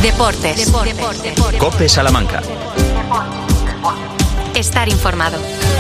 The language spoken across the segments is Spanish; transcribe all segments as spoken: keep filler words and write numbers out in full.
Deportes. Deportes. Deportes. COPE Salamanca. Estar informado.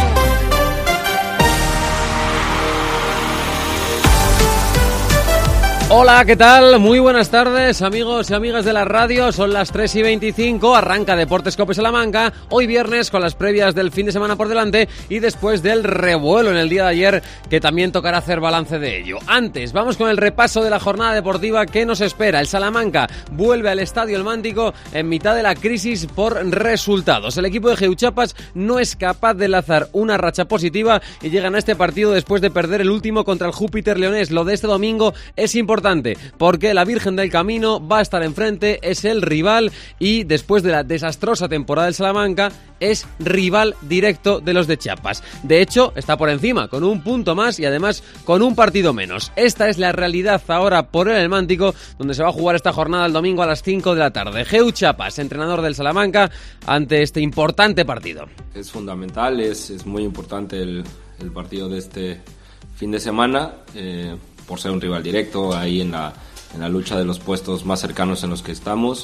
Hola, ¿qué tal? Muy buenas tardes, amigos y amigas de la radio. Son las tres y veinticinco, arranca Deportes COPE Salamanca. Hoy viernes con las previas del fin de semana por delante y después del revuelo en el día de ayer, que también tocará hacer balance de ello. Antes, vamos con el repaso de la jornada deportiva que nos espera. El Salamanca vuelve al Estadio El Mántico en mitad de la crisis por resultados. El equipo de Geu Chiapas no es capaz de lanzar una racha positiva y llegan a este partido después de perder el último contra el Júpiter Leonés. Lo de este domingo es importante, porque la Virgen del Camino va a estar enfrente, es el rival y después de la desastrosa temporada del Salamanca es rival directo de los de Chiapas. De hecho, está por encima, con un punto más y además con un partido menos. Esta es la realidad ahora por el Mántico, donde se va a jugar esta jornada el domingo a las cinco de la tarde. Geu Chiapas, entrenador del Salamanca, ante este importante partido. Es fundamental, es, es muy importante el, el partido de este fin de semana, eh, por ser un rival directo ahí en la, en la lucha de los puestos más cercanos en los que estamos,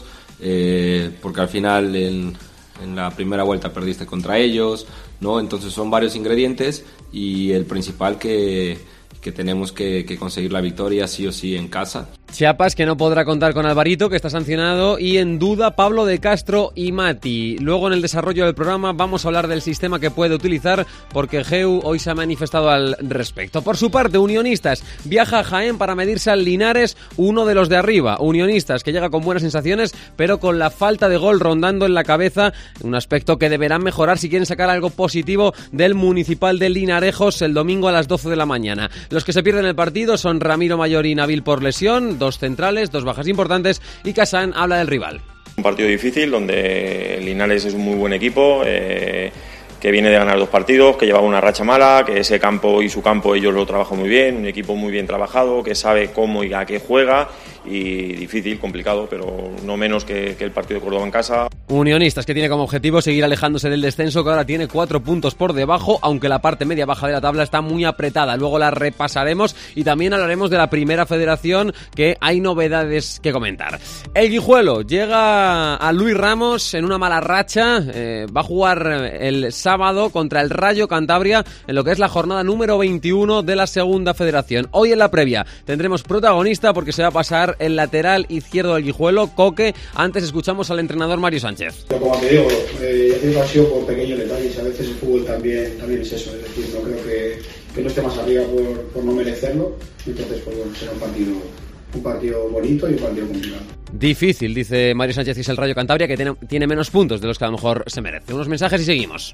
eh, porque al final en, en la primera vuelta perdiste contra ellos, ¿no? Entonces son varios ingredientes y el principal que, que tenemos que, que conseguir la victoria sí o sí en casa. Chiapas, que no podrá contar con Alvarito, que está sancionado, y en duda Pablo de Castro y Mati. Luego en el desarrollo del programa vamos a hablar del sistema que puede utilizar, porque Geu hoy se ha manifestado al respecto. Por su parte, Unionistas viaja a Jaén para medirse al Linares, uno de los de arriba. Unionistas, que llega con buenas sensaciones, pero con la falta de gol rondando en la cabeza, un aspecto que deberán mejorar si quieren sacar algo positivo del Municipal de Linarejos el domingo a las doce de la mañana. Los que se pierden el partido son Ramiro Mayor y Nabil por lesión, dos centrales, dos bajas importantes, y Casán habla del rival. Un partido difícil donde Linares es un muy buen equipo, eh, que viene de ganar dos partidos, que llevaba una racha mala, que ese campo y su campo ellos lo trabajan muy bien, un equipo muy bien trabajado, que sabe cómo y a qué juega, y difícil, complicado, pero no menos que, que el partido de Córdoba en casa. Unionistas, que tiene como objetivo seguir alejándose del descenso, que ahora tiene cuatro puntos por debajo, aunque la parte media-baja de la tabla está muy apretada. Luego la repasaremos y también hablaremos de la primera federación, que hay novedades que comentar. El Guijuelo llega a Luis Ramos en una mala racha, eh, va a jugar el sábado contra el Rayo Cantabria en lo que es la jornada número veintiuno de la segunda federación. Hoy en la previa tendremos protagonista porque se va a pasar el lateral izquierdo del Guijuelo, Coque. Antes escuchamos al entrenador Mario Sánchez. Pero como te digo, eh, ya tengo ha sido por pequeños detalles, a veces el fútbol también, también es eso, es decir, no creo que, que no esté más arriba por, por no merecerlo, entonces pues bueno, será un partido, un partido bonito y un partido complicado. Difícil, dice Mario Sánchez, y es el Rayo Cantabria, que tiene, tiene menos puntos de los que a lo mejor se merece. Unos mensajes y seguimos.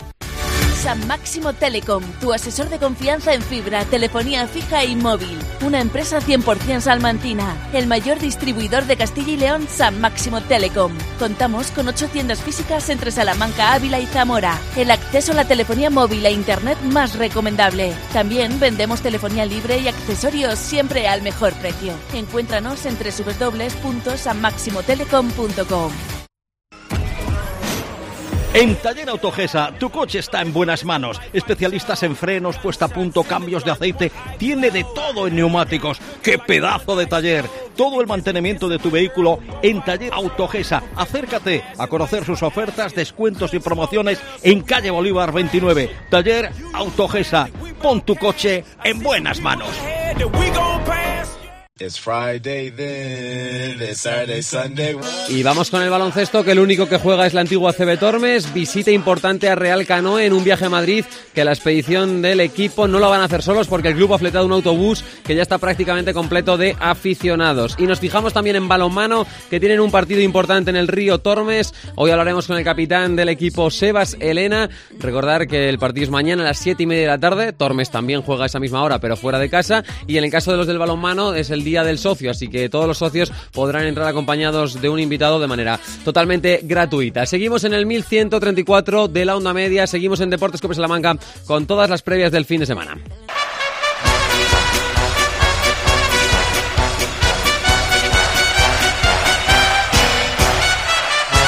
San Máximo Telecom, tu asesor de confianza en fibra, telefonía fija y móvil. Una empresa cien por ciento salmantina. El mayor distribuidor de Castilla y León, San Máximo Telecom. Contamos con ocho tiendas físicas entre Salamanca, Ávila y Zamora. El acceso a la telefonía móvil e internet más recomendable. También vendemos telefonía libre y accesorios siempre al mejor precio. Encuéntranos en doble u doble u doble u punto san máximo telecom punto com. En Taller Autogesa, tu coche está en buenas manos. Especialistas en frenos, puesta a punto, cambios de aceite. Tiene de todo en neumáticos. ¡Qué pedazo de taller! Todo el mantenimiento de tu vehículo en Taller Autogesa. Acércate a conocer sus ofertas, descuentos y promociones en calle Bolívar veintinueve. Taller Autogesa. Pon tu coche en buenas manos. It's Friday then, it's Saturday, Sunday. Y vamos con el baloncesto, que el único que juega es la antigua C B Tormes. Visita importante a Real Canoe en un viaje a Madrid, que la expedición del equipo no lo van a hacer solos porque el club ha fletado un autobús que ya está prácticamente completo de aficionados. Y nos fijamos también en balonmano, que tienen un partido importante en el Río Tormes. Hoy hablaremos con el capitán del equipo, Sebas Elena. Recordar que el partido es mañana a las siete y media de la tarde. Tormes también juega a esa misma hora, pero fuera de casa. Y en el caso de los del balonmano es el día del socio, así que todos los socios podrán entrar acompañados de un invitado de manera totalmente gratuita. Seguimos en el mil ciento treinta y cuatro de la onda media, seguimos en Deportes COPE Salamanca con todas las previas del fin de semana.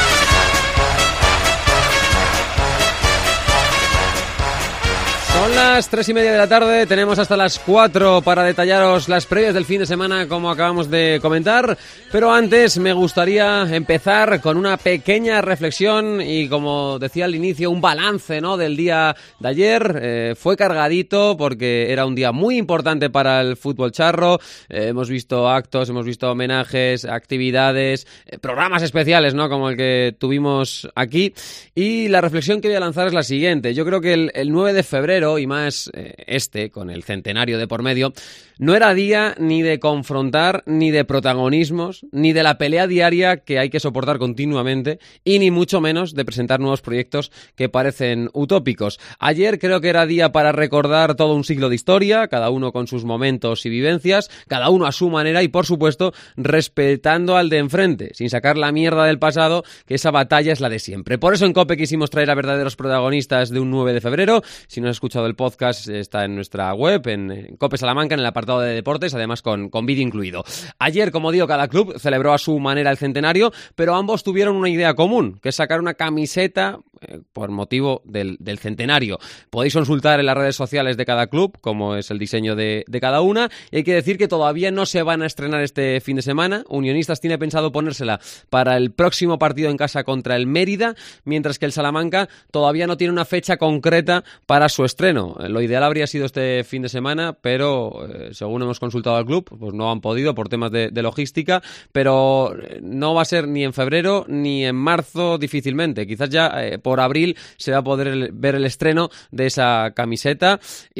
Son las las tres y media de la tarde, tenemos hasta las cuatro para detallaros las previas del fin de semana, como acabamos de comentar, pero antes me gustaría empezar con una pequeña reflexión y, como decía al inicio, un balance, ¿no?, del día de ayer. Eh, fue cargadito porque era un día muy importante para el fútbol charro. Eh, hemos visto actos, hemos visto homenajes, actividades, eh, programas especiales, ¿no?, como el que tuvimos aquí, y la reflexión que voy a lanzar es la siguiente. Yo creo que el, el nueve de febrero, y más eh, este, con el centenario de por medio, no era día ni de confrontar, ni de protagonismos, ni de la pelea diaria que hay que soportar continuamente, y ni mucho menos de presentar nuevos proyectos que parecen utópicos. Ayer creo que era día para recordar todo un siglo de historia, cada uno con sus momentos y vivencias, cada uno a su manera y, por supuesto, respetando al de enfrente, sin sacar la mierda del pasado, que esa batalla es la de siempre. Por eso en COPE quisimos traer a verdaderos protagonistas de un nueve de febrero. Si no has escuchado el podcast, está en nuestra web, en, en COPE Salamanca, en el apartado de deportes, además con, con vídeo incluido. Ayer, como digo, cada club celebró a su manera el centenario, pero ambos tuvieron una idea común, que es sacar una camiseta eh, por motivo del, del centenario. Podéis consultar en las redes sociales de cada club cómo es el diseño de, de cada una, y hay que decir que todavía no se van a estrenar este fin de semana. Unionistas tiene pensado ponérsela para el próximo partido en casa contra el Mérida, mientras que el Salamanca todavía no tiene una fecha concreta para su estreno. Lo ideal habría sido este fin de semana, pero eh, según hemos consultado al club, pues no han podido por temas de, de logística, pero no va a ser ni en febrero ni en marzo difícilmente. Quizás ya eh, por abril se va a poder el, ver el estreno de esa camiseta,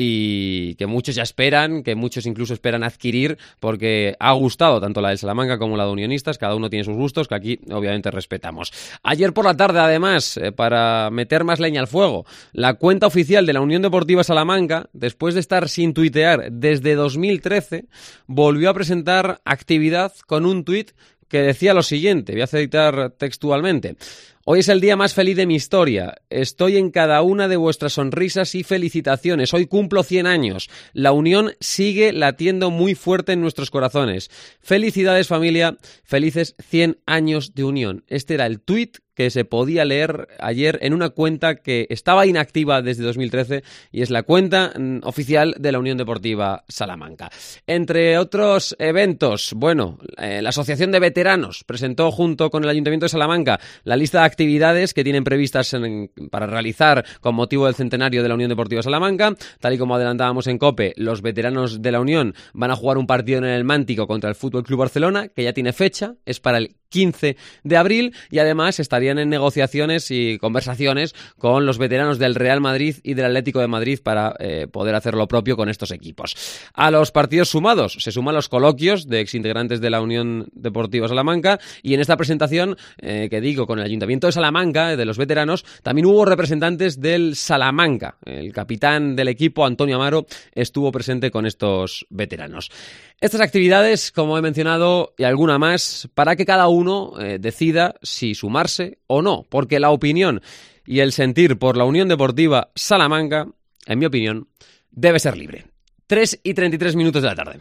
y que muchos ya esperan, que muchos incluso esperan adquirir, porque ha gustado tanto la del Salamanca como la de Unionistas. Cada uno tiene sus gustos, que aquí obviamente respetamos. Ayer por la tarde, además, eh, para meter más leña al fuego, la cuenta oficial de la Unión Deportiva Salamanca, después de estar sin tuitear desde dos mil trece, volvió a presentar actividad con un tuit que decía lo siguiente, voy a citar textualmente: hoy es el día más feliz de mi historia. Estoy en cada una de vuestras sonrisas y felicitaciones. Hoy cumplo cien años. La unión sigue latiendo muy fuerte en nuestros corazones. Felicidades, familia. Felices cien años de unión. Este era el tuit que se podía leer ayer en una cuenta que estaba inactiva desde dos mil trece, y es la cuenta mm, oficial de la Unión Deportiva Salamanca. Entre otros eventos, bueno, eh, la Asociación de Veteranos presentó junto con el Ayuntamiento de Salamanca la lista de actividades que tienen previstas en, para realizar con motivo del centenario de la Unión Deportiva Salamanca. Tal y como adelantábamos en COPE, los veteranos de la Unión van a jugar un partido en el Mántico contra el F C Barcelona, que ya tiene fecha, es para el quince de abril, y además estarían en negociaciones y conversaciones con los veteranos del Real Madrid y del Atlético de Madrid para eh, poder hacer lo propio con estos equipos. A los partidos sumados se suman los coloquios de exintegrantes de la Unión Deportiva Salamanca, y en esta presentación eh, que digo con el Ayuntamiento de Salamanca, de los veteranos, también hubo representantes del Salamanca. El capitán del equipo, Antonio Amaro, estuvo presente con estos veteranos. Estas actividades, como he mencionado, y alguna más, para que cada uno eh, decida si sumarse o no, porque la opinión y el sentir por la Unión Deportiva Salamanca, en mi opinión, debe ser libre. tres y treinta y tres minutos de la tarde.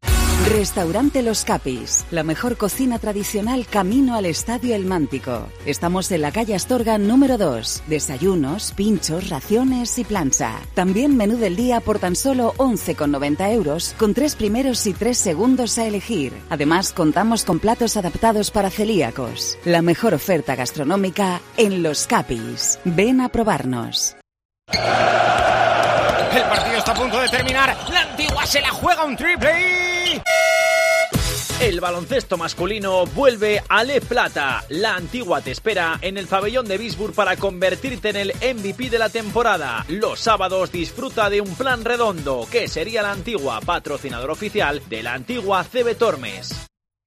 Restaurante Los Capis, la mejor cocina tradicional camino al Estadio El Mántico. Estamos en la calle Astorga número dos. Desayunos, pinchos, raciones y plancha. También menú del día por tan solo once con noventa euros, con tres primeros y tres segundos a elegir. Además, contamos con platos adaptados para celíacos. La mejor oferta gastronómica en Los Capis. Ven a probarnos. El partido está a punto de terminar. La Antigua se la juega un triple y... El baloncesto masculino vuelve a Le Plata. La Antigua te espera en el pabellón de Bisburg para convertirte en el M V P de la temporada. Los sábados disfruta de un plan redondo, que sería la Antigua, patrocinador oficial de la Antigua C B Tormes.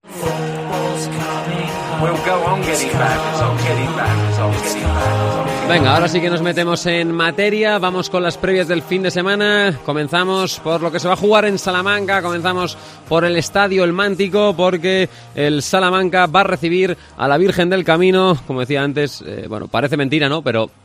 Venga, ahora sí que nos metemos en materia. Vamos con las previas del fin de semana. Comenzamos por lo que se va a jugar en Salamanca. Comenzamos por el Estadio El Mántico, porque el Salamanca va a recibir a la Virgen del Camino. Como decía antes, eh, bueno, parece mentira, ¿no? Pero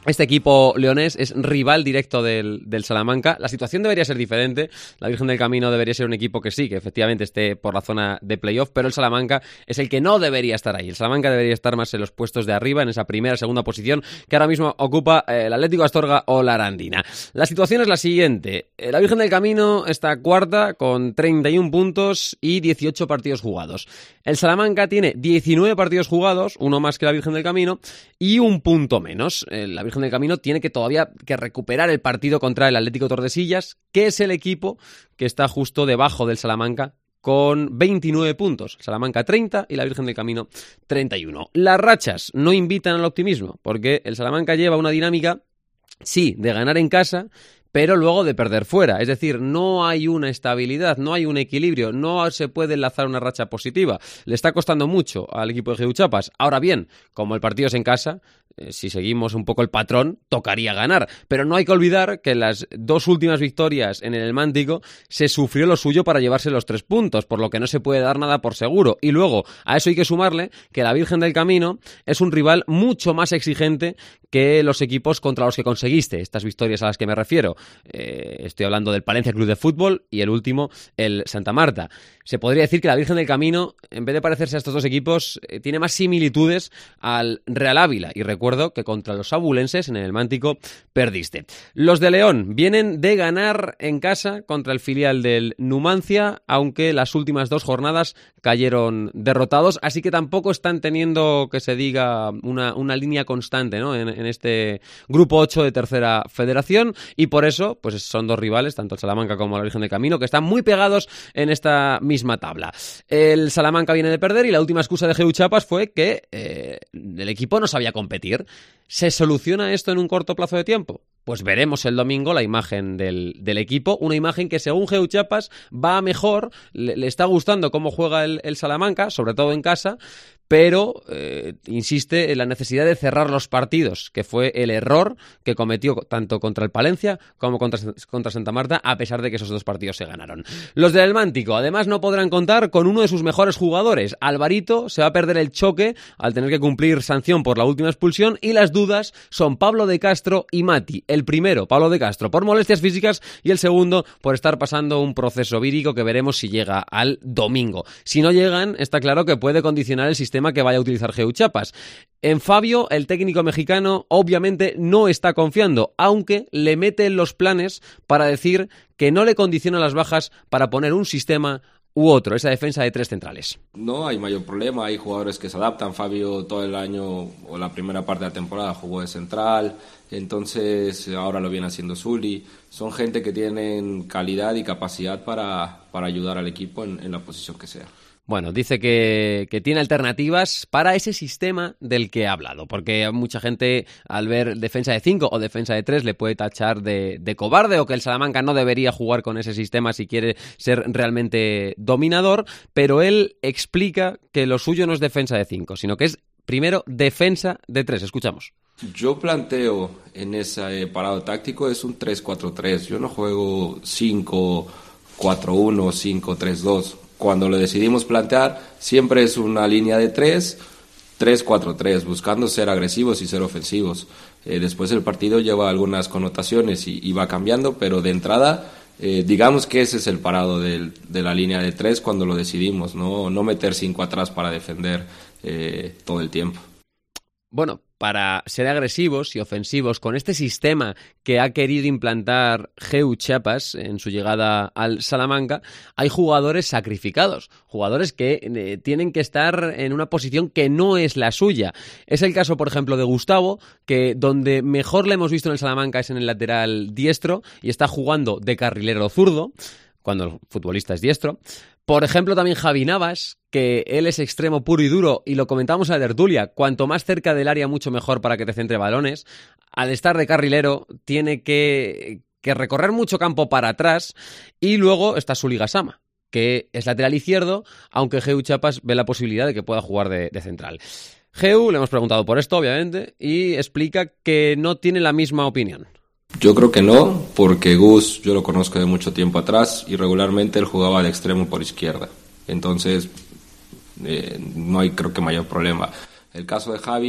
Este equipo leonés es rival directo del, del Salamanca. La situación debería ser diferente. La Virgen del Camino debería ser un equipo que sí, que efectivamente esté por la zona de playoff, pero el Salamanca es el que no debería estar ahí. El Salamanca debería estar más en los puestos de arriba, en esa primera, segunda posición que ahora mismo ocupa eh, el Atlético Astorga o la Arandina. La situación es la siguiente. La Virgen del Camino está cuarta con treinta y un puntos y dieciocho partidos jugados. El Salamanca tiene diecinueve partidos jugados, uno más que la Virgen del Camino, y un punto menos. La Virgen del Camino tiene que todavía que recuperar el partido contra el Atlético Tordesillas, que es el equipo que está justo debajo del Salamanca con veintinueve puntos. Salamanca treinta y la Virgen del Camino treinta y uno. Las rachas no invitan al optimismo, porque el Salamanca lleva una dinámica, sí, de ganar en casa, pero luego de perder fuera. Es decir, no hay una estabilidad, no hay un equilibrio, no se puede enlazar una racha positiva. Le está costando mucho al equipo de G U Chiapas. Ahora bien, como el partido es en casa, eh, si seguimos un poco el patrón, tocaría ganar. Pero no hay que olvidar que en las dos últimas victorias en el Elmántico se sufrió lo suyo para llevarse los tres puntos, por lo que no se puede dar nada por seguro. Y luego, a eso hay que sumarle que la Virgen del Camino es un rival mucho más exigente que los equipos contra los que conseguiste estas victorias a las que me refiero. Eh, estoy hablando del Palencia Club de Fútbol y el último, el Santa Marta. Se podría decir que la Virgen del Camino, en vez de parecerse a estos dos equipos, eh, tiene más similitudes al Real Ávila. Y recuerdo que contra los abulenses en el Elmántico perdiste. Los de León vienen de ganar en casa contra el filial del Numancia, aunque las últimas dos jornadas cayeron derrotados, así que tampoco están teniendo, que se diga, una, una línea constante, ¿no?, en, en este grupo ocho de tercera federación, y por eso pues son dos rivales, tanto el Salamanca como la Virgen del Camino, que están muy pegados en esta misma tabla. El Salamanca viene de perder y la última excusa de G U Chiapas fue que eh, el equipo no sabía competir. ¿Se soluciona esto en un corto plazo de tiempo? Pues veremos el domingo la imagen del, del equipo, una imagen que según G U Chiapas va mejor, le, le está gustando cómo juega el, el Salamanca, sobre todo en casa, pero eh, insiste en la necesidad de cerrar los partidos, que fue el error que cometió tanto contra el Palencia como contra, contra Santa Marta, a pesar de que esos dos partidos se ganaron. Los del Elmántico, además, no podrán contar con uno de sus mejores jugadores. Alvarito se va a perder el choque al tener que cumplir sanción por la última expulsión, y las dudas son Pablo de Castro y Mati. El primero, Pablo de Castro, por molestias físicas, y el segundo por estar pasando un proceso vírico que veremos si llega al domingo. Si no llegan, está claro que puede condicionar el sistema que vaya a utilizar G U Chiapas. En Fabio, el técnico mexicano obviamente no está confiando, aunque le mete en los planes para decir que no le condiciona las bajas para poner un sistema u otro, esa defensa de tres centrales. No hay mayor problema, hay jugadores que se adaptan. Fabio todo el año o la primera parte de la temporada jugó de central, entonces ahora lo viene haciendo Zuli. Son gente que tienen calidad y capacidad para, para ayudar al equipo en, en la posición que sea. Bueno, dice que, que tiene alternativas para ese sistema del que ha hablado, porque mucha gente al ver defensa de cinco o defensa de tres le puede tachar de, de cobarde, o que el Salamanca no debería jugar con ese sistema si quiere ser realmente dominador, pero él explica que lo suyo no es defensa de cinco, sino que es primero defensa de tres. Escuchamos. Yo planteo en ese parado táctico es un tres cuatro tres, yo no juego cinco cuatro uno, cinco tres dos. Cuando lo decidimos plantear, siempre es una línea de tres, tres cuatro tres, buscando ser agresivos y ser ofensivos. Eh, después el partido lleva algunas connotaciones y, y va cambiando, pero de entrada, eh, digamos que ese es el parado del, de la línea de tres cuando lo decidimos, no, no meter cinco atrás para defender eh, todo el tiempo. Bueno, para ser agresivos y ofensivos con este sistema que ha querido implantar G U Chiapas en su llegada al Salamanca, hay jugadores sacrificados, jugadores que eh, tienen que estar en una posición que no es la suya. Es el caso, por ejemplo, de Gustavo, que donde mejor le hemos visto en el Salamanca es en el lateral diestro y está jugando de carrilero zurdo, cuando el futbolista es diestro. Por ejemplo, también Javi Navas, que él es extremo puro y duro, y lo comentamos en la tertulia, cuanto más cerca del área mucho mejor para que te centre balones. Al estar de carrilero tiene que, que recorrer mucho campo para atrás, y luego está Zuli Gassama, que es lateral izquierdo, aunque G U Chiapas ve la posibilidad de que pueda jugar de, de central. G U le hemos preguntado por esto, obviamente, y explica que no tiene la misma opinión. Yo creo que no, porque Gus yo lo conozco de mucho tiempo atrás y regularmente él jugaba de extremo por izquierda. Entonces, eh, no hay creo que mayor problema. El caso de Javi,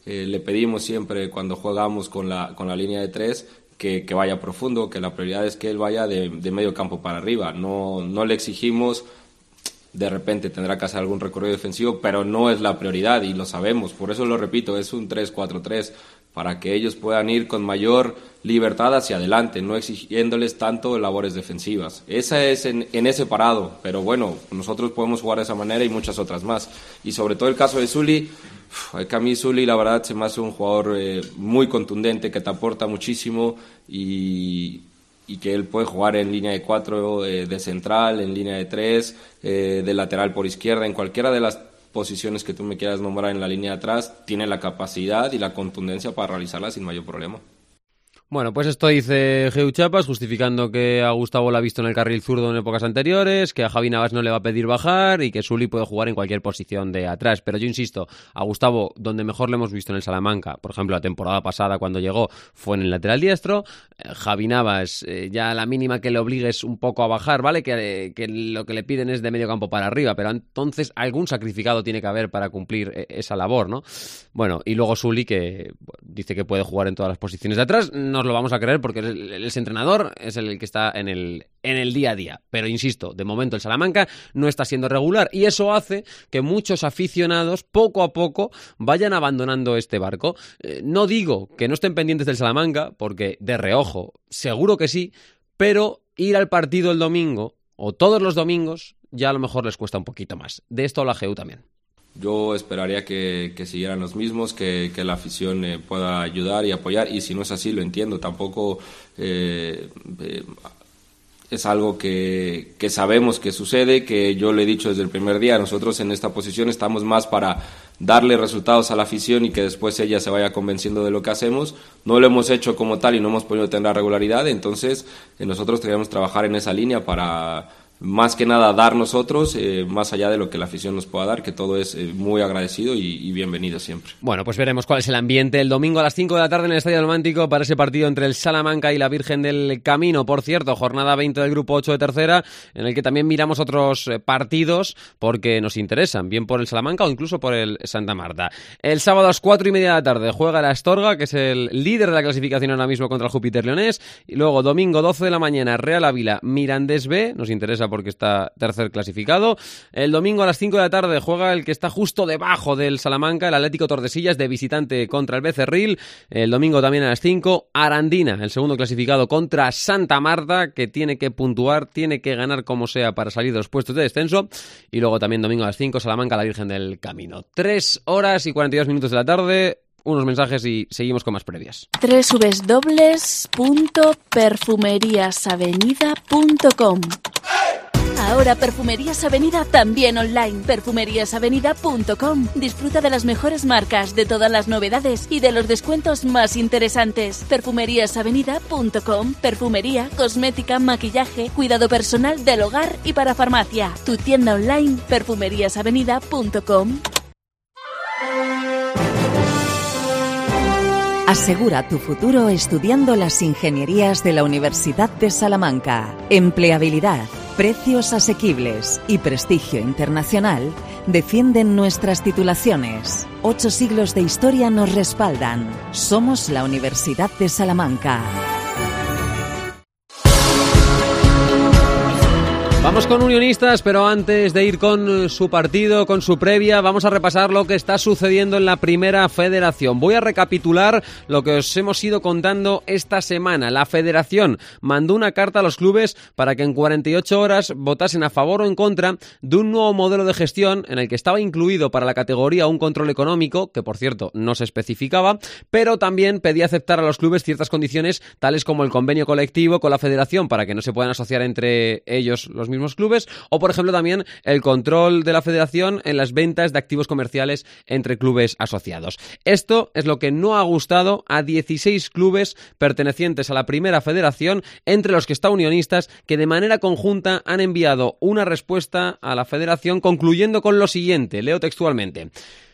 eh, le pedimos siempre cuando jugamos con la, con la línea de tres que, que vaya profundo, que la prioridad es que él vaya de, de medio campo para arriba. No, no le exigimos, de repente tendrá que hacer algún recorrido defensivo, pero no es la prioridad y lo sabemos. Por eso lo repito, es un tres cuatro tres, para que ellos puedan ir con mayor libertad hacia adelante, no exigiéndoles tanto labores defensivas. Esa es en, en ese parado, pero bueno, nosotros podemos jugar de esa manera y muchas otras más. Y sobre todo el caso de Zuli, que a mí Zuli la verdad se me hace un jugador eh, muy contundente, que te aporta muchísimo y, y que él puede jugar en línea de cuatro, eh, de central, en línea de tres, eh, de lateral por izquierda, en cualquiera de las posiciones que tú me quieras nombrar en la línea de atrás, tiene la capacidad y la contundencia para realizarla sin mayor problema. Bueno, pues esto dice Geu Chapas, justificando que a Gustavo lo ha visto en el carril zurdo en épocas anteriores, que a Javi Navas no le va a pedir bajar y que Zuli puede jugar en cualquier posición de atrás. Pero yo insisto, a Gustavo, donde mejor le hemos visto en el Salamanca, por ejemplo, la temporada pasada cuando llegó, fue en el lateral diestro. Eh, Javi Navas, eh, ya la mínima que le obligues un poco a bajar, ¿vale? Que, eh, que lo que le piden es de medio campo para arriba, pero entonces algún sacrificado tiene que haber para cumplir eh, esa labor, ¿no? Bueno, y luego Zuli, que bueno, dice que puede jugar en todas las posiciones de atrás. Nos lo vamos a creer porque el, el, el entrenador es el que está en el, en el día a día. Pero insisto, de momento el Salamanca no está siendo regular y eso hace que muchos aficionados poco a poco vayan abandonando este barco. Eh, no digo que no estén pendientes del Salamanca, porque de reojo seguro que sí, pero ir al partido el domingo o todos los domingos ya a lo mejor les cuesta un poquito más. De esto habla Geu también. Yo esperaría que, que siguieran los mismos, que, que la afición eh, pueda ayudar y apoyar, y si no es así lo entiendo, tampoco eh, eh, es algo que, que sabemos que sucede, que yo le he dicho desde el primer día, nosotros en esta posición estamos más para darle resultados a la afición y que después ella se vaya convenciendo de lo que hacemos. No lo hemos hecho como tal y no hemos podido tener regularidad, entonces eh, nosotros deberíamos trabajar en esa línea para más que nada dar nosotros, eh, más allá de lo que la afición nos pueda dar, que todo es eh, muy agradecido y, y bienvenido siempre. Bueno, pues veremos cuál es el ambiente el domingo a las cinco de la tarde en el Estadio del Mántico para ese partido entre el Salamanca y la Virgen del Camino. Por cierto, jornada veinte del Grupo ocho de Tercera, en el que también miramos otros partidos porque nos interesan, bien por el Salamanca o incluso por el Santa Marta. El sábado a las cuatro y media de la tarde juega el Astorga, que es el líder de la clasificación ahora mismo contra el Júpiter Leonés, y luego domingo doce de la mañana Real Ávila Mirandés B, nos interesa porque está tercer clasificado. El domingo a las cinco de la tarde juega el que está justo debajo del Salamanca, el Atlético Tordesillas, de visitante contra el Becerril. El domingo también a las cinco, Arandina, el segundo clasificado, contra Santa Marta, que tiene que puntuar, tiene que ganar como sea para salir de los puestos de descenso. Y luego también domingo a las cinco, Salamanca, la Virgen del Camino. Tres horas y cuarenta y dos minutos de la tarde. Unos mensajes y seguimos con más previas. doble u doble u doble u punto perfumerias avenida punto com. Ahora Perfumerías Avenida también online. perfumerias avenida punto com. Disfruta de las mejores marcas, de todas las novedades y de los descuentos más interesantes. perfumerias avenida punto com. Perfumería, cosmética, maquillaje, cuidado personal del hogar y para farmacia. Tu tienda online perfumerias avenida punto com. Asegura tu futuro estudiando las ingenierías de la Universidad de Salamanca. Empleabilidad, precios asequibles y prestigio internacional defienden nuestras titulaciones. Ocho siglos de historia nos respaldan. Somos la Universidad de Salamanca. Vamos con Unionistas, pero antes de ir con su partido, con su previa, vamos a repasar lo que está sucediendo en la Primera Federación. Voy a recapitular lo que os hemos ido contando esta semana. La Federación mandó una carta a los clubes para que en cuarenta y ocho horas votasen a favor o en contra de un nuevo modelo de gestión en el que estaba incluido para la categoría un control económico, que por cierto no se especificaba, pero también pedía aceptar a los clubes ciertas condiciones, tales como el convenio colectivo con la Federación para que no se puedan asociar entre ellos los mismos clubes, o por ejemplo también el control de la Federación en las ventas de activos comerciales entre clubes asociados. Esto es lo que no ha gustado a dieciséis clubes pertenecientes a la Primera Federación, entre los que está Unionistas, que de manera conjunta han enviado una respuesta a la Federación concluyendo con lo siguiente, leo textualmente: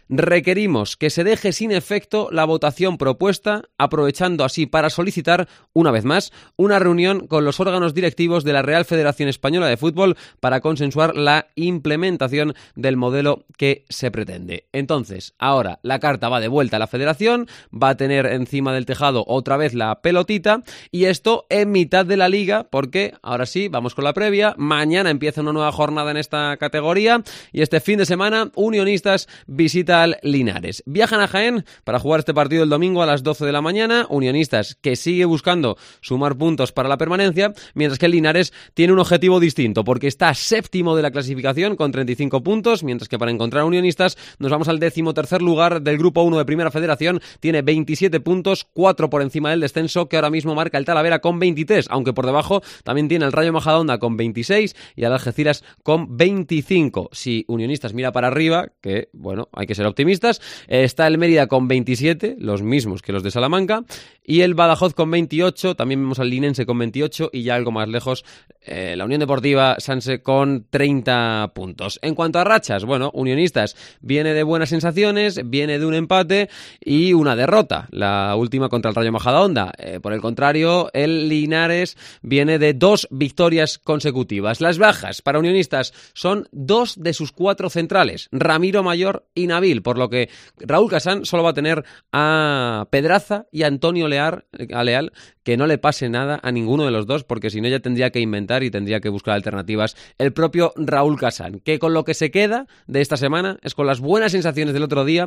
requerimos que se deje sin efecto la votación propuesta, aprovechando así para solicitar, una vez más, una reunión con los órganos directivos de la Real Federación Española de Fútbol para consensuar la implementación del modelo que se pretende. Entonces, ahora la carta va de vuelta a la Federación, va a tener encima del tejado otra vez la pelotita, y esto en mitad de la liga, porque ahora sí, vamos con la previa, mañana empieza una nueva jornada en esta categoría, y este fin de semana Unionistas visita al Linares. Viajan a Jaén para jugar este partido el domingo a las doce de la mañana. Unionistas que sigue buscando sumar puntos para la permanencia, mientras que el Linares tiene un objetivo distinto, porque está séptimo de la clasificación con treinta y cinco puntos, mientras que para encontrar a Unionistas nos vamos al décimo tercer lugar del grupo uno de Primera Federación, tiene veintisiete puntos, cuatro por encima del descenso, que ahora mismo marca el Talavera con veintitrés, aunque por debajo también tiene el Rayo Majadahonda con veintiséis y el Algeciras con veinticinco. Si Unionistas mira para arriba, que bueno, hay que ser optimistas, eh, está el Mérida con veintisiete, los mismos que los de Salamanca, y el Badajoz con veintiocho, también vemos al Linense con veintiocho, y ya algo más lejos eh, la Unión Deportiva Sanse con treinta puntos. En cuanto a rachas, bueno, Unionistas viene de buenas sensaciones, viene de un empate y una derrota, la última contra el Rayo Majadahonda. Eh, por el contrario, el Linares viene de dos victorias consecutivas. Las bajas para Unionistas son dos de sus cuatro centrales, Ramiro Mayor y Nabil, por lo que Raúl Casán solo va a tener a Pedraza y a Antonio Leal, a Leal, que no le pase nada a ninguno de los dos, porque si no ya tendría que inventar y tendría que buscar alternativas el propio Raúl Casán, que con lo que se queda de esta semana es con las buenas sensaciones del otro día,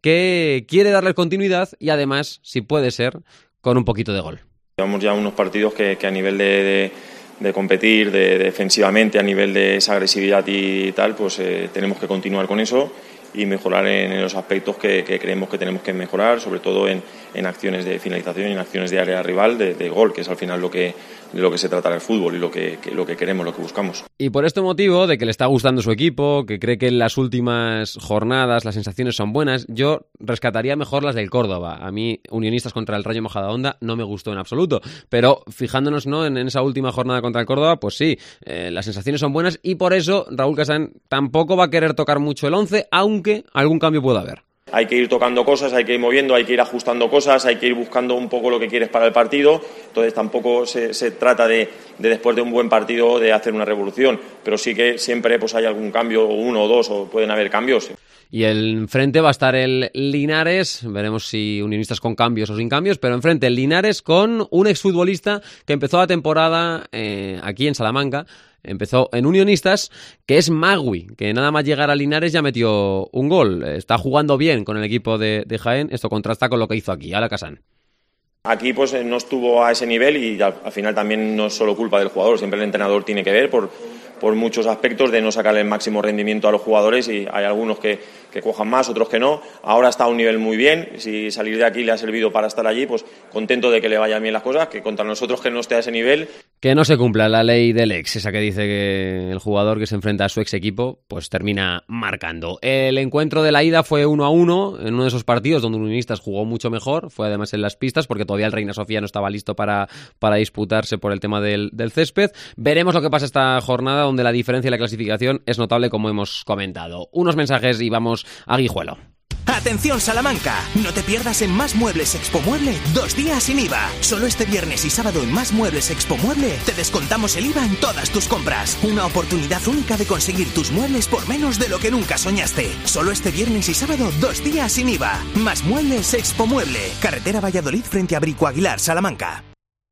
que quiere darle continuidad y además, si puede ser, con un poquito de gol. Llevamos ya unos partidos que, que a nivel de, de, de competir, de, de defensivamente, a nivel de esa agresividad y tal, pues eh, tenemos que continuar con eso y mejorar en, en los aspectos que, que creemos que tenemos que mejorar, sobre todo en, en acciones de finalización y en acciones de área rival, de, de gol, que es al final lo que, de lo que se trata el fútbol y lo que, que, lo que queremos, lo que buscamos. Y por este motivo, de que le está gustando su equipo, que cree que en las últimas jornadas las sensaciones son buenas, yo rescataría mejor las del Córdoba. A mí, Unionistas contra el Rayo Majadahonda no me gustó en absoluto, pero fijándonos, ¿no?, en, en esa última jornada contra el Córdoba, pues sí, eh, las sensaciones son buenas y por eso Raúl Casán tampoco va a querer tocar mucho el once, aunque algún cambio puede haber. Hay que ir tocando cosas, hay que ir moviendo, hay que ir ajustando cosas, hay que ir buscando un poco lo que quieres para el partido. Entonces tampoco se, se trata de, de después de un buen partido de hacer una revolución, pero sí que siempre pues hay algún cambio, uno o dos, o pueden haber cambios. Y enfrente va a estar el Linares, veremos si Unionistas con cambios o sin cambios, pero enfrente el Linares con un exfutbolista que empezó la temporada eh, aquí en Salamanca. Empezó en Unionistas, que es Magui, que nada más llegar a Linares ya metió un gol. Está jugando bien con el equipo de, de Jaén. Esto contrasta con lo que hizo aquí, Ala Casán. Aquí pues no estuvo a ese nivel y al, al final también no es solo culpa del jugador, siempre el entrenador tiene que ver por, por muchos aspectos de no sacarle el máximo rendimiento a los jugadores y hay algunos que, que cojan más, otros que no. Ahora está a un nivel muy bien, si salir de aquí le ha servido para estar allí, pues contento de que le vayan bien las cosas, que contra nosotros que no esté a ese nivel. Que no se cumpla la ley del ex, esa que dice que el jugador que se enfrenta a su ex equipo pues termina marcando. El encuentro de la ida fue uno a uno en uno de esos partidos donde Unionistas jugó mucho mejor, fue además en las pistas porque todavía el Reina Sofía no estaba listo para, para disputarse por el tema del, del césped. Veremos lo que pasa esta jornada donde la diferencia en la clasificación es notable como hemos comentado. Unos mensajes y vamos a Guijuelo. Atención Salamanca, no te pierdas en Más Muebles Expo Mueble dos días sin I V A. Solo este viernes y sábado en Más Muebles Expo Mueble te descontamos el I V A en todas tus compras. Una oportunidad única de conseguir tus muebles por menos de lo que nunca soñaste. Solo este viernes y sábado dos días sin I V A. Más Muebles Expo Mueble, carretera Valladolid frente a Brico Aguilar, Salamanca.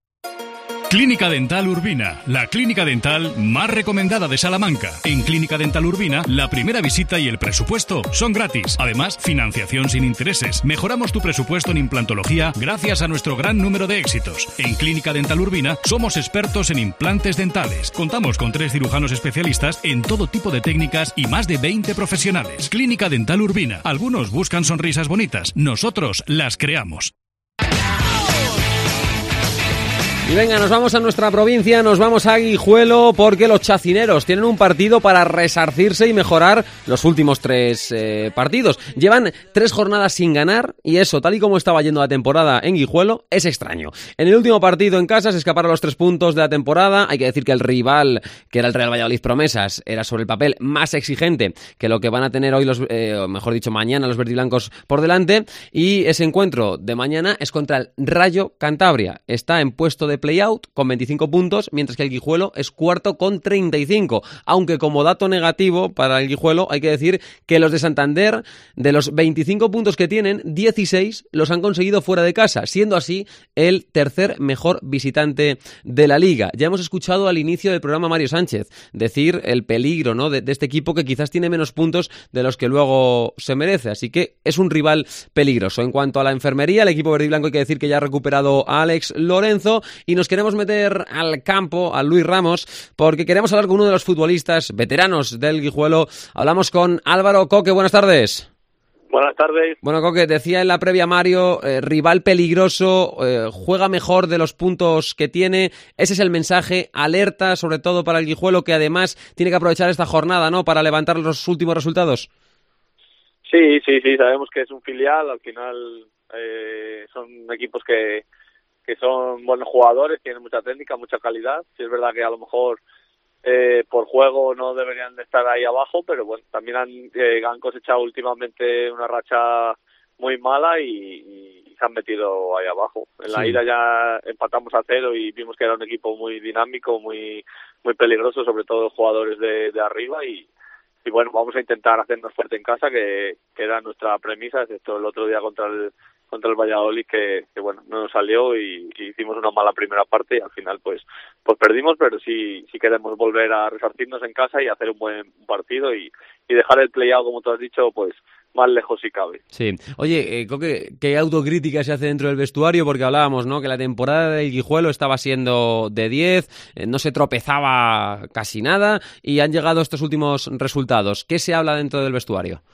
Clínica Dental Urbina, la clínica dental más recomendada de Salamanca. En Clínica Dental Urbina, la primera visita y el presupuesto son gratis. Además, financiación sin intereses. Mejoramos tu presupuesto en implantología gracias a nuestro gran número de éxitos. En Clínica Dental Urbina somos expertos en implantes dentales. Contamos con tres cirujanos especialistas en todo tipo de técnicas y más de veinte profesionales. Clínica Dental Urbina. Algunos buscan sonrisas bonitas. Nosotros las creamos. Y venga, nos vamos a nuestra provincia, nos vamos a Guijuelo, porque los chacineros tienen un partido para resarcirse y mejorar los últimos tres eh, partidos. Llevan tres jornadas sin ganar y eso, tal y como estaba yendo la temporada en Guijuelo, es extraño. En el último partido en casa se escaparon los tres puntos de la temporada. Hay que decir que el rival, que era el Real Valladolid Promesas, era sobre el papel más exigente que lo que van a tener hoy, los, eh, o mejor dicho, mañana los verdiblancos por delante. Y ese encuentro de mañana es contra el Rayo Cantabria. Está en puesto de play-out con veinticinco puntos, mientras que el Guijuelo es cuarto con treinta y cinco. Aunque como dato negativo para el Guijuelo hay que decir que los de Santander, de los veinticinco puntos que tienen, dieciséis los han conseguido fuera de casa, siendo así el tercer mejor visitante de la liga. Ya hemos escuchado al inicio del programa Mario Sánchez decir el peligro, ¿no?, de, de este equipo, que quizás tiene menos puntos de los que luego se merece, así que es un rival peligroso. En cuanto a la enfermería, el equipo verde y blanco hay que decir que ya ha recuperado a Alex Lorenzo. Y nos queremos meter al campo, a Luis Ramos, porque queremos hablar con uno de los futbolistas veteranos del Guijuelo. Hablamos con Álvaro Coque. Buenas tardes. Buenas tardes. Bueno, Coque, decía en la previa Mario, eh, rival peligroso, eh, juega mejor de los puntos que tiene. Ese es el mensaje, alerta sobre todo para el Guijuelo, que además tiene que aprovechar esta jornada, ¿no?, para levantar los últimos resultados. Sí, sí, sí, sabemos que es un filial, al final eh, son equipos que que son buenos jugadores, tienen mucha técnica, mucha calidad. Sí es verdad que a lo mejor eh, por juego no deberían de estar ahí abajo, pero bueno, también han, eh, han cosechado últimamente una racha muy mala y, y, y se han metido ahí abajo. En la sí. ida ya empatamos a cero y vimos que era un equipo muy dinámico, muy muy peligroso, sobre todo los jugadores de, de arriba y, y bueno, vamos a intentar hacernos fuerte en casa, que, que era nuestra premisa, excepto el otro día contra el contra el Valladolid, que, que bueno, no nos salió y, y hicimos una mala primera parte y al final pues pues perdimos, pero sí sí queremos volver a resarcirnos en casa y hacer un buen partido y, y dejar el play-out, como tú has dicho, pues más lejos si cabe. Sí. Oye, eh, Coque, ¿qué autocrítica se hace dentro del vestuario? Porque hablábamos, ¿no?, que la temporada del Guijuelo estaba siendo de diez, eh, no se tropezaba casi nada y han llegado estos últimos resultados. ¿Qué se habla dentro del vestuario?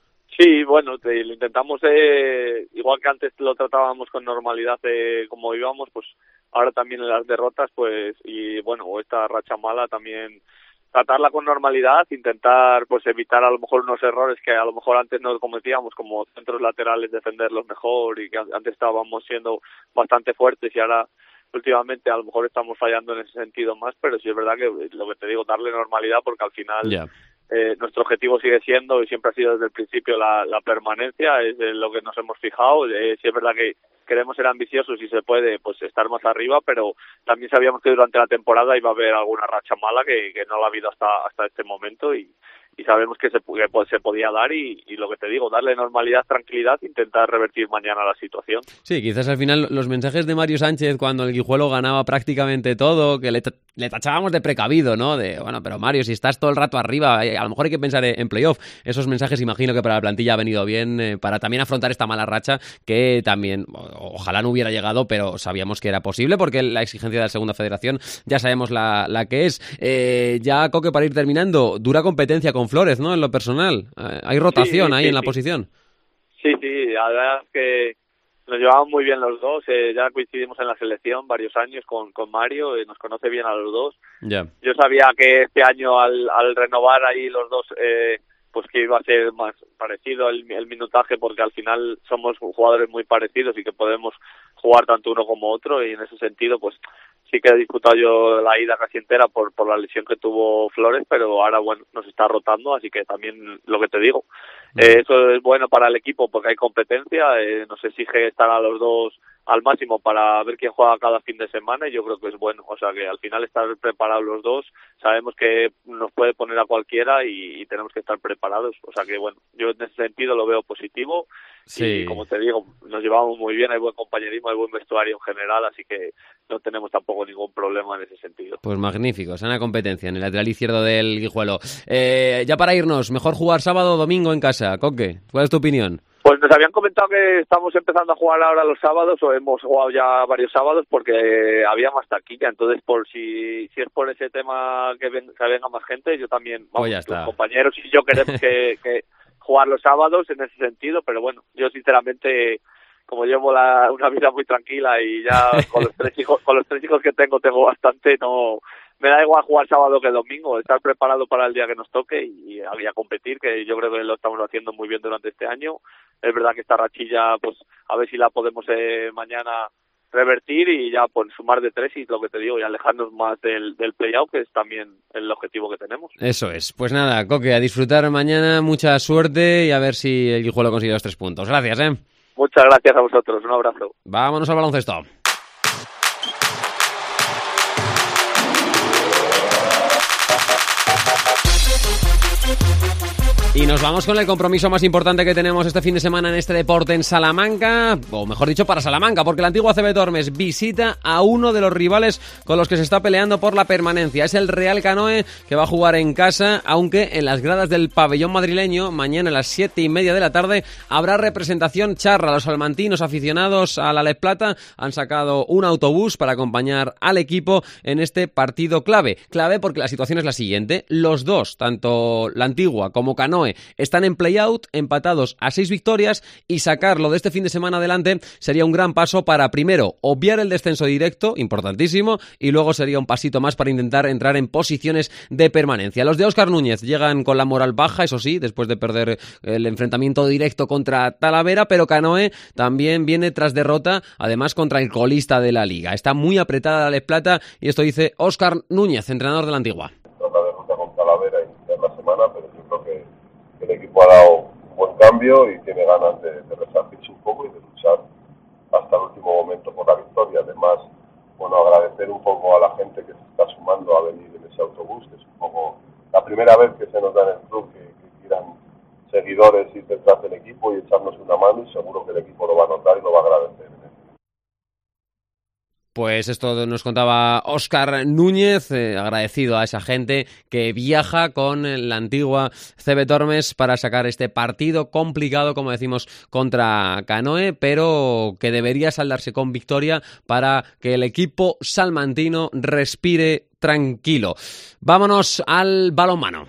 Sí, bueno, te, lo intentamos, eh, igual que antes lo tratábamos con normalidad eh, como íbamos, pues ahora también en las derrotas, pues, y bueno, o esta racha mala también tratarla con normalidad, intentar pues evitar a lo mejor unos errores que a lo mejor antes no cometíamos, como centros laterales defenderlos mejor y que antes estábamos siendo bastante fuertes y ahora últimamente a lo mejor estamos fallando en ese sentido más, pero sí es verdad que lo que te digo, darle normalidad, porque al final yeah. eh, nuestro objetivo sigue siendo y siempre ha sido desde el principio la, la permanencia, es de lo que nos hemos fijado. Eh, sí es verdad que queremos ser ambiciosos y se puede pues estar más arriba, pero también sabíamos que durante la temporada iba a haber alguna racha mala que, que no la ha habido hasta hasta este momento y, y sabemos que se, que pues, se podía dar y, y lo que te digo, darle normalidad, tranquilidad, intentar revertir mañana la situación. Sí, quizás al final los mensajes de Mario Sánchez cuando el Guijuelo ganaba prácticamente todo, que le, le tachábamos de precavido, ¿no? De, bueno, pero Mario, si estás todo el rato arriba, a lo mejor hay que pensar en playoff. Esos mensajes imagino que para la plantilla ha venido bien eh, para también afrontar esta mala racha que también, ojalá no hubiera llegado, pero sabíamos que era posible porque la exigencia de la segunda federación ya sabemos la, la que es. Eh, ya, Coque, para ir terminando, dura competencia con Flores, ¿no?, en lo personal. Eh, hay rotación sí, ahí sí, en la sí. posición. Sí, sí, la verdad es que nos llevamos muy bien los dos. Eh, ya coincidimos en la selección varios años con, con Mario, eh, nos conoce bien a los dos. Yeah. Yo sabía que este año al, al renovar ahí los dos, eh, pues que iba a ser más parecido el, el minutaje, porque al final somos jugadores muy parecidos y que podemos jugar tanto uno como otro, y en ese sentido pues sí que he disputado yo la ida casi entera por, por la lesión que tuvo Flores, pero ahora bueno, nos está rotando, así que también lo que te digo, eh, eso es bueno para el equipo porque hay competencia, eh, nos exige estar a los dos al máximo para ver quién juega cada fin de semana y yo creo que es bueno, o sea que al final estar preparados los dos, sabemos que nos puede poner a cualquiera y, y tenemos que estar preparados, o sea que bueno, yo en ese sentido lo veo positivo. Sí. Y como te digo, nos llevamos muy bien, hay buen compañerismo, hay buen vestuario en general, así que no tenemos tampoco ningún problema en ese sentido. Pues magnífico, sana competencia en el lateral izquierdo del Guijuelo. Eh, ya para irnos, mejor jugar sábado o domingo en casa, Coque, ¿cuál es tu opinión? Pues nos habían comentado que estamos empezando a jugar ahora los sábados, o hemos jugado ya varios sábados porque había más taquilla, entonces por si si es por ese tema que, ven, que venga más gente, yo también, vamos, pues los compañeros y yo queremos que... que jugar los sábados en ese sentido, pero bueno, yo sinceramente como llevo la, una vida muy tranquila y ya con los tres hijos, con los tres hijos que tengo, tengo bastante, no, me da igual jugar sábado que domingo, estar preparado para el día que nos toque y, y a competir, que yo creo que lo estamos haciendo muy bien durante este año. Es verdad que esta rachilla, pues, a ver si la podemos eh, mañana revertir y ya pues sumar de tres y lo que te digo, y alejarnos más del, del play-out, que es también el objetivo que tenemos. Eso es. Pues nada, Coque, a disfrutar mañana, mucha suerte y a ver si el Guijuelo consigue los tres puntos. Gracias, ¿eh? Muchas gracias a vosotros, un abrazo. Vámonos al baloncesto. Y nos vamos con el compromiso más importante que tenemos este fin de semana en este deporte en Salamanca, o mejor dicho, para Salamanca, porque la antigua C B Tormes visita a uno de los rivales con los que se está peleando por la permanencia. Es el Real Canoe, que va a jugar en casa, aunque en las gradas del pabellón madrileño, mañana a las siete y media de la tarde, habrá representación charra. Los salmantinos aficionados a la Les Plata han sacado un autobús para acompañar al equipo en este partido clave. Clave porque la situación es la siguiente. Los dos, tanto la antigua como Canoe, están en play-out, empatados a seis victorias, y sacarlo de este fin de semana adelante sería un gran paso para, primero, obviar el descenso directo, importantísimo, y luego sería un pasito más para intentar entrar en posiciones de permanencia. Los de Óscar Núñez llegan con la moral baja, eso sí, después de perder el enfrentamiento directo contra Talavera, pero Canoe también viene tras derrota, además contra el colista de la liga. Está muy apretada la Les Plata, y esto dice Óscar Núñez, entrenador de la antigua. La derrota con Talavera iniciar la semana, pero yo creo que el equipo ha dado un buen cambio y tiene ganas de, de resarcirse un poco y de luchar hasta el último momento por la victoria. Además, bueno, agradecer un poco a la gente que se está sumando a venir en ese autobús, que es un poco la primera vez que se nos da en el club que, que quieran seguidores ir detrás del equipo y echarnos una mano, y seguro que el equipo lo va a notar y lo va a agradecer. Pues esto nos contaba Óscar Núñez, eh, agradecido a esa gente que viaja con la antigua C B Tormes para sacar este partido complicado, como decimos, contra Canoe, pero que debería saldarse con victoria para que el equipo salmantino respire tranquilo. Vámonos al balonmano.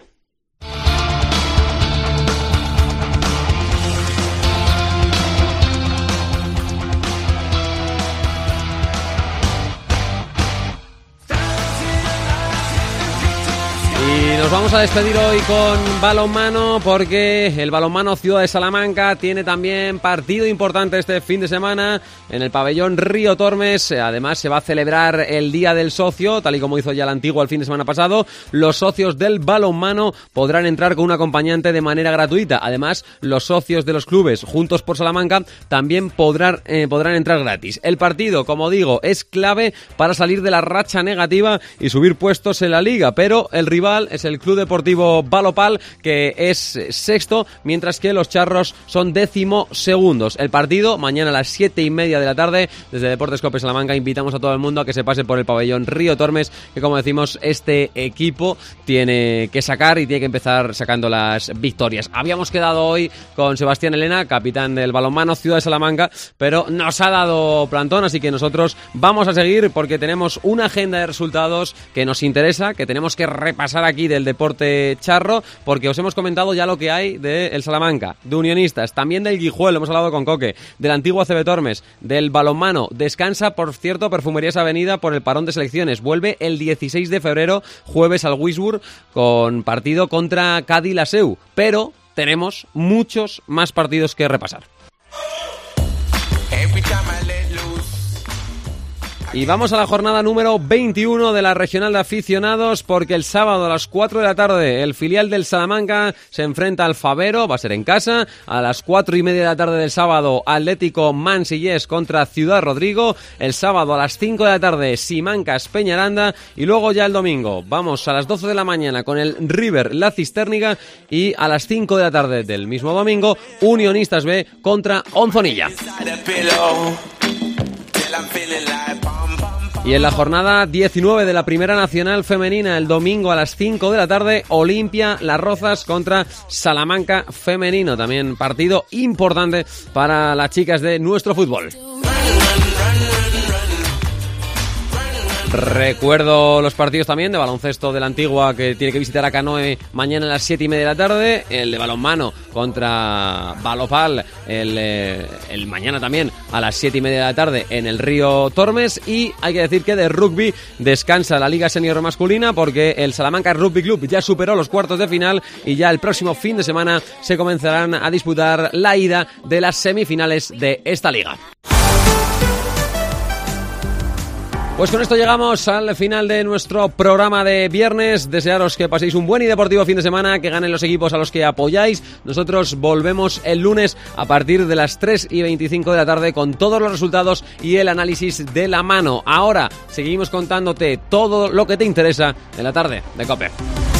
Y nos vamos a despedir hoy con balonmano, porque el balonmano Ciudad de Salamanca tiene también partido importante este fin de semana en el pabellón Río Tormes. Además, se va a celebrar el Día del Socio, tal y como hizo ya la antigua el fin de semana pasado. Los socios del balonmano podrán entrar con un acompañante de manera gratuita. Además, los socios de los clubes Juntos por Salamanca también podrán, eh, podrán entrar gratis. El partido, como digo, es clave para salir de la racha negativa y subir puestos en la liga, pero el rival es el Club Deportivo Valopal, que es sexto, mientras que los charros son décimo segundos. El partido mañana a las siete y media de la tarde desde Deportes Cope Salamanca. Invitamos a todo el mundo a que se pase por el pabellón Río Tormes, que, como decimos, este equipo tiene que sacar y tiene que empezar sacando las victorias. Habíamos quedado hoy con Sebastián Elena, capitán del balonmano Ciudad de Salamanca, pero nos ha dado plantón, así que nosotros vamos a seguir porque tenemos una agenda de resultados que nos interesa, que tenemos que repasar aquí del deporte charro, porque os hemos comentado ya lo que hay del Salamanca, de Unionistas, también del Guijuelo, hemos hablado con Coque, de la antigua C B Tormes, del balonmano. Descansa, por cierto, Perfumerías Avenida por el parón de selecciones. Vuelve el dieciséis de febrero, jueves, al Wisburg, con partido contra Cádiz Laseu, pero tenemos muchos más partidos que repasar. Y vamos a la jornada número veintiuno de la Regional de Aficionados, porque el sábado a las cuatro de la tarde el filial del Salamanca se enfrenta al Favero, va a ser en casa. A las cuatro y media de la tarde del sábado, Atlético Mansillés contra Ciudad Rodrigo. El sábado a las cinco de la tarde, Simancas Peñaranda. Y luego ya el domingo vamos a las doce de la mañana con el River La Cisterniga, y a las cinco de la tarde del mismo domingo, Unionistas B contra Onzonilla. Y en la jornada diecinueve de la Primera Nacional Femenina, el domingo a las cinco de la tarde, Olimpia Las Rozas contra Salamanca Femenino. También partido importante para las chicas de nuestro fútbol. Recuerdo los partidos también de baloncesto de la Antigua, que tiene que visitar a Canoe mañana a las siete y media de la tarde. El de balonmano contra Balopal el, eh, el mañana también a las siete y media de la tarde en el Río Tormes. Y hay que decir que de rugby descansa la Liga Senior masculina porque el Salamanca Rugby Club ya superó los cuartos de final y ya el próximo fin de semana se comenzarán a disputar la ida de las semifinales de esta liga. Pues con esto llegamos al final de nuestro programa de viernes. Desearos que paséis un buen y deportivo fin de semana, que ganen los equipos a los que apoyáis. Nosotros volvemos el lunes a partir de las tres y veinticinco de la tarde con todos los resultados y el análisis de la mano. Ahora seguimos contándote todo lo que te interesa en la tarde de COPE.